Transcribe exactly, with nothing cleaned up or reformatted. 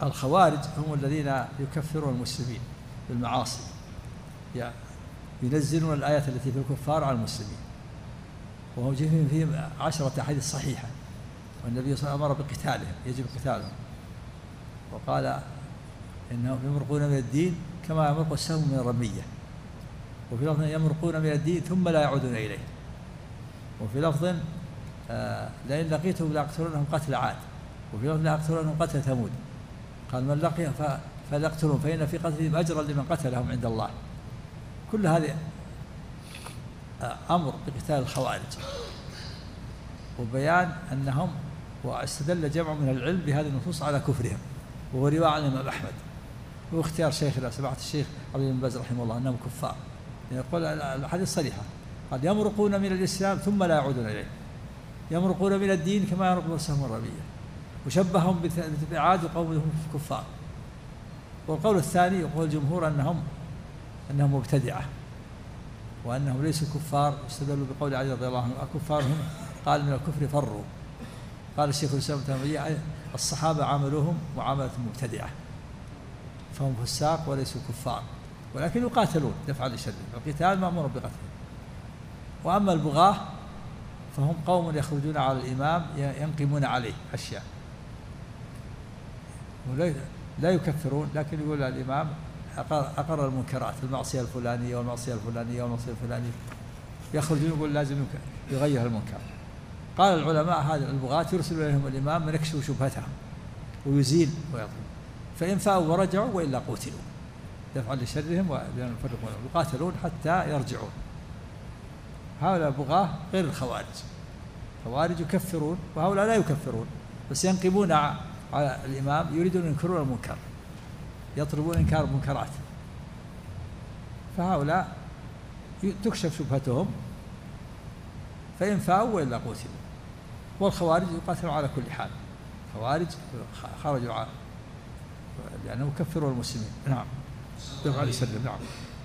الخوارج هم الذين يكفرون المسلمين بالمعاصي، يعني ينزلون الآيات التي في الكفار على المسلمين، وهم جاء فيهم عشرة أحاديث صحيحة، والنبي صلى الله عليه وسلم أمر بقتالهم، يجب قتالهم، وقال إنهم يمرقون من الدين كما يمرق السهم من الرمية، وفي لفظ يمرقون من الدين ثم لا يعودون إليه، وفي لفظ آه لئن لقيتهم لأقتلنهم قتل عاد، وفي لفظ لأقتلنهم قتل ثمود، قال من لقيهم فليقتلهم فإن في قتلهم أجرا لمن قتلهم عند الله. كل هذه آه أمر بقتال الخوارج، وبيان أنهم، واستدل جمع من العلم بهذه النصوص على كفرهم، وهو رواية عن الإمام أحمد، واختيار شيخنا سماحة الشيخ عبد الله بن باز رحمه الله أنهم كفار، يقول الحديث صريحة، قال يمرقون من الإسلام ثم لا يعودون إليه، يمرقون من الدين كما يمرق السهم الرمية، وشبههم بعاد وقومهم كفار. والقول الثاني يقول الجمهور أنهم أنهم مبتدعة، وأنهم ليسوا كفار، استدلوا بقول علي رضي الله عنه أكفار هم؟ قال من الكفر فروا. قال الشيخ الإسلام ابن تيمية الصحابة عاملوهم معاملة مبتدعة، فهم فساق وليسوا كفار، ولكن يقاتلون دفعا لشرهم، القتال مأمور بقتلهم. وأما البغاة فهم قوم يخرجون على الإمام ينقمون عليه أشياء، لا يكفرون، لكن يقول الإمام أقر, أقر المنكرات، المعصية الفلانية والمعصية الفلانية والمعصية الفلانية، يخرجون يقول لازم يغير المنكر. قال العلماء هذا البغاة يرسل إليهم الإمام من يكشف شبهتهم ويزيل ويطلب، فإن فاءوا ورجعوا وإلا قتلوا دفعا لشرهم ولأن يفرقون يقاتلون حتى يرجعون. هؤلاء البغاة غير الخوارج، الخوارج يكفرون وهؤلاء لا يكفرون، بس ينقمون على الإمام، يريدون أن ينكرون المنكر، يطلبون إنكار المنكرات، فهؤلاء تكشف شبهتهم فإن فاءوا وإلا قتلوا. والخوارج يقاتلون على كل حال، خوارج خرجوا لأنه كفروا المسلمين. نعم دفع لسلم. نعم.